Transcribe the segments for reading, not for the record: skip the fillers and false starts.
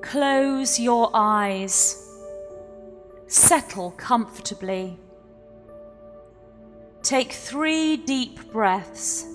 close your eyes. Settle comfortably. Take 3 deep breaths.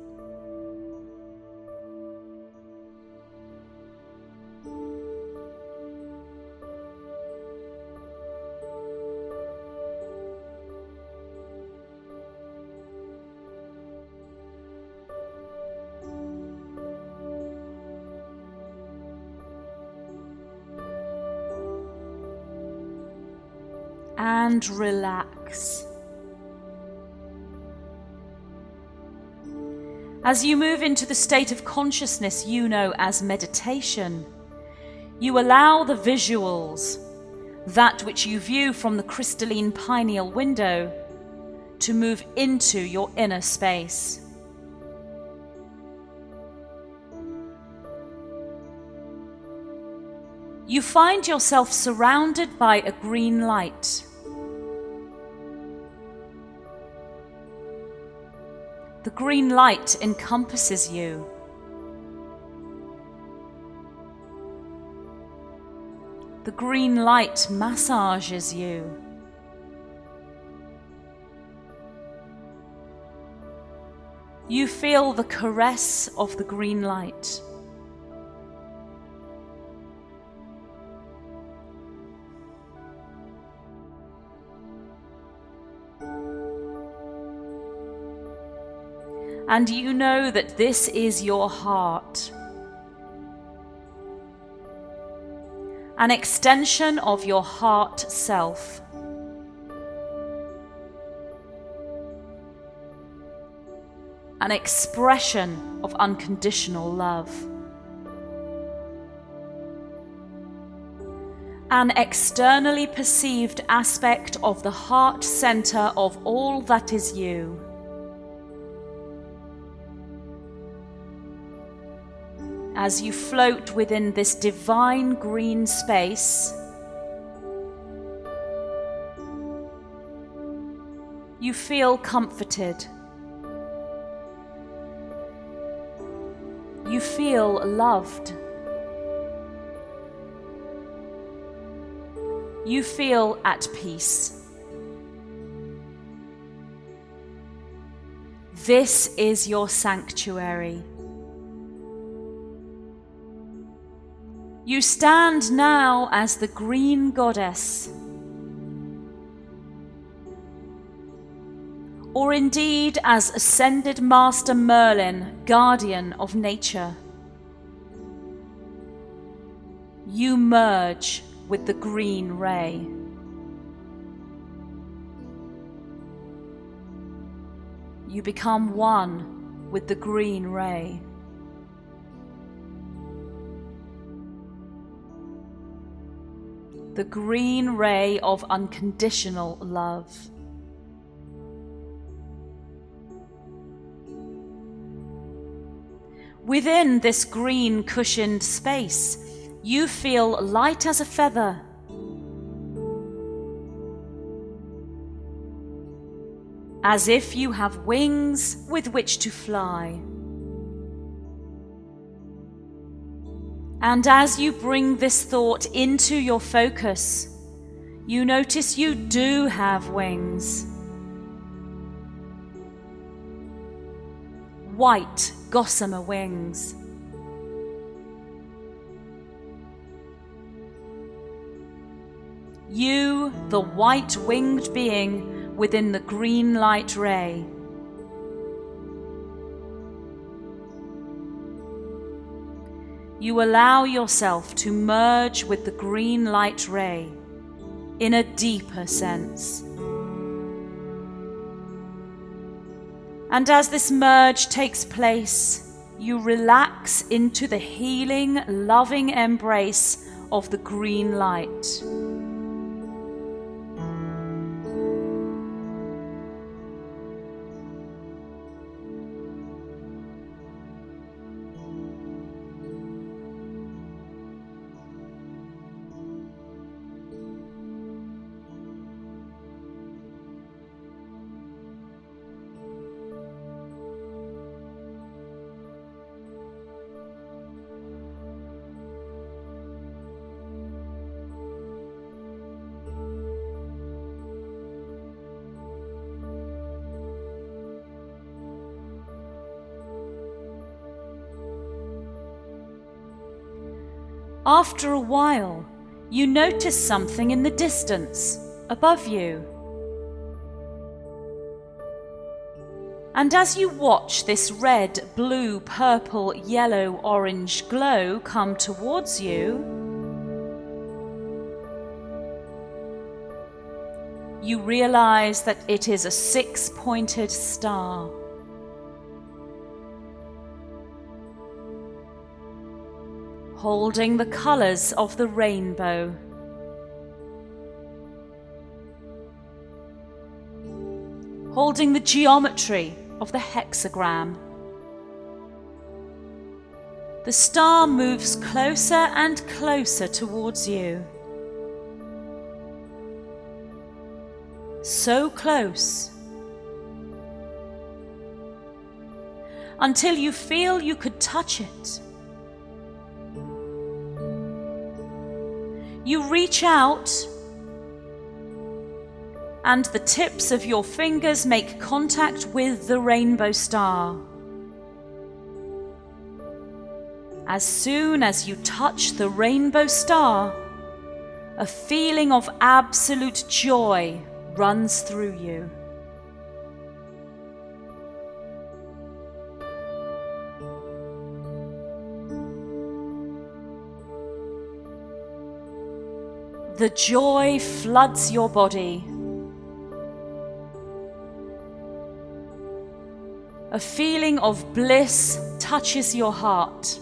And relax. As you move into the state of consciousness you know as meditation, you allow the visuals, that which you view from the crystalline pineal window, to move into your inner space. You find yourself surrounded by a green light. The green light encompasses you. The green light massages you. You feel the caress of the green light. And you know that this is your heart, an extension of your heart self. An expression of unconditional love. An externally perceived aspect of the heart center of all that is you. As you float within this divine green space, you feel comforted. You feel loved. You feel at peace. This is your sanctuary. You stand now as the Green Goddess, or indeed as Ascended Master Merlin, guardian of nature. You merge with the green ray. You become one with the green ray. The green ray of unconditional love. Within this green cushioned space, you feel light as a feather. As if you have wings with which to fly. And as you bring this thought into your focus, you notice you do have wings. White gossamer wings. You, the white-winged being within the green light ray. You allow yourself to merge with the green light ray in a deeper sense. And as this merge takes place, you relax into the healing, loving embrace of the green light. After a while, you notice something in the distance above you. And as you watch this red, blue, purple, yellow, orange glow come towards you, you realize that it is a six-pointed star. Holding the colors of the rainbow. Holding the geometry of the hexagram. The star moves closer and closer towards you. So close, until you feel you could touch it. You reach out, and the tips of your fingers make contact with the rainbow star. As soon as you touch the rainbow star, a feeling of absolute joy runs through you. The joy floods your body. A feeling of bliss touches your heart.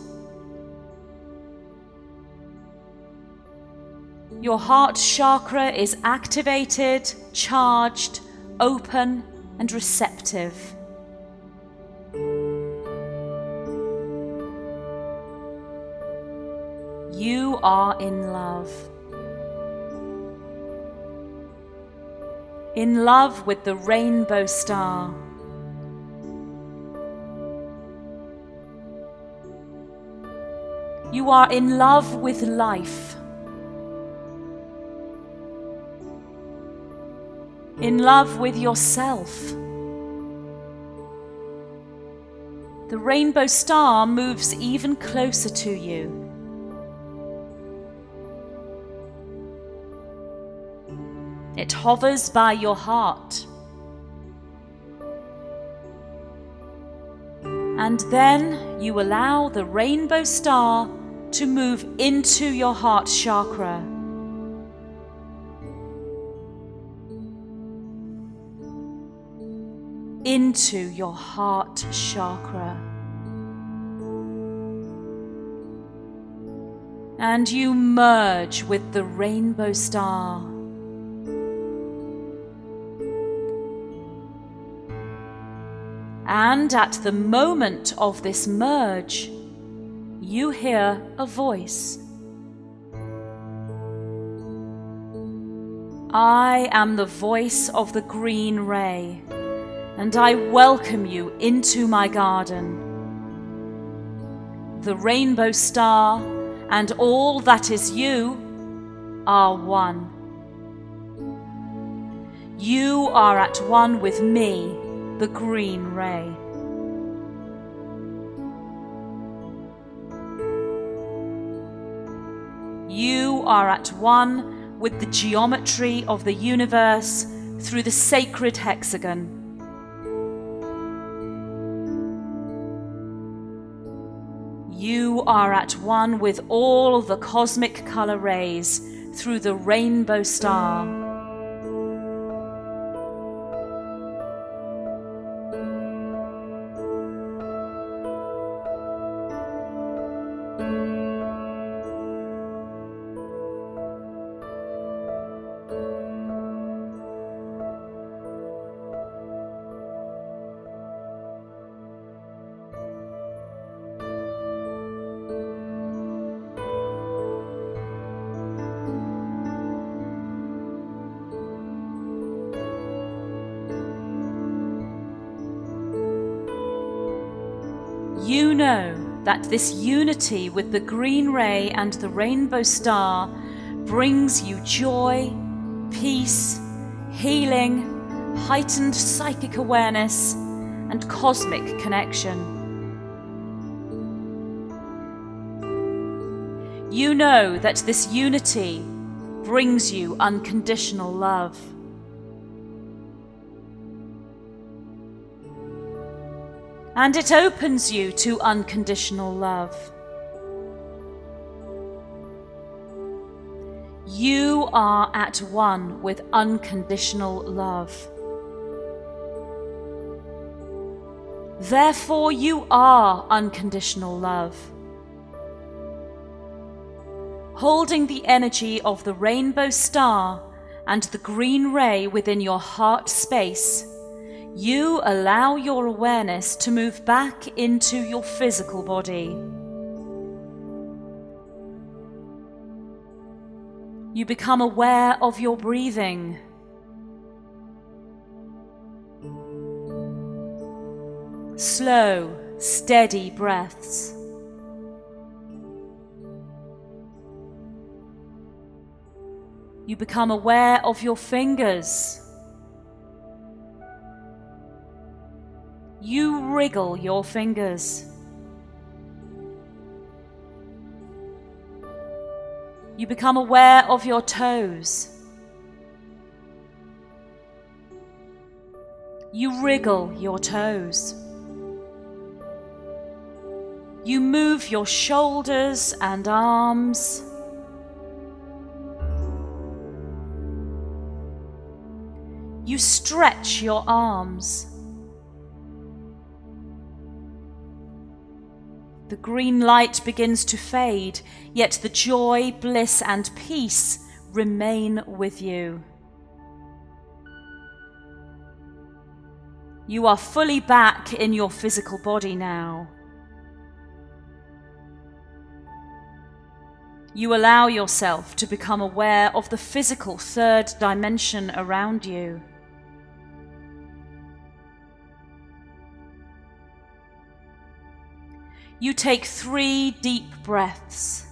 Your heart chakra is activated, charged, open, and receptive. You are in love. In love with the rainbow star. You are in love with life. In love with yourself. The rainbow star moves even closer to you. It hovers by your heart. And then you allow the rainbow star to move into your heart chakra. Into your heart chakra. And you merge with the rainbow star. And at the moment of this merge, you hear a voice. I am the voice of the green ray, and I welcome you into my garden. The rainbow star and all that is you are one. You are at one with me, the green ray. You are at one with the geometry of the universe through the sacred hexagon. You are at one with all the cosmic color rays through the rainbow star. You know that this unity with the green ray and the rainbow star brings you joy, peace, healing, heightened psychic awareness, and cosmic connection. You know that this unity brings you unconditional love. And it opens you to unconditional love. You are at one with unconditional love. Therefore, you are unconditional love. Holding the energy of the rainbow star and the green ray within your heart space, you allow your awareness to move back into your physical body. You become aware of your breathing. Slow, steady breaths. You become aware of your fingers. You wriggle your fingers. You become aware of your toes. You wriggle your toes. You move your shoulders and arms. You stretch your arms. The green light begins to fade, yet the joy, bliss, and peace remain with you. You are fully back in your physical body now. You allow yourself to become aware of the physical third dimension around you. You take 3 deep breaths.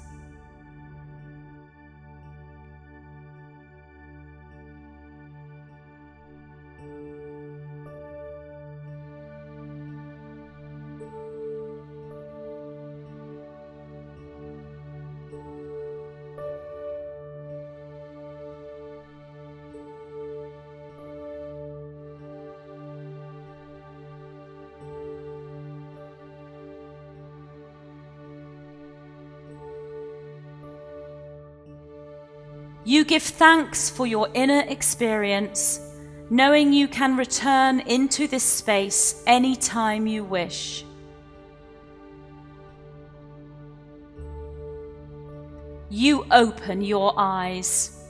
You give thanks for your inner experience, knowing you can return into this space anytime you wish. You open your eyes.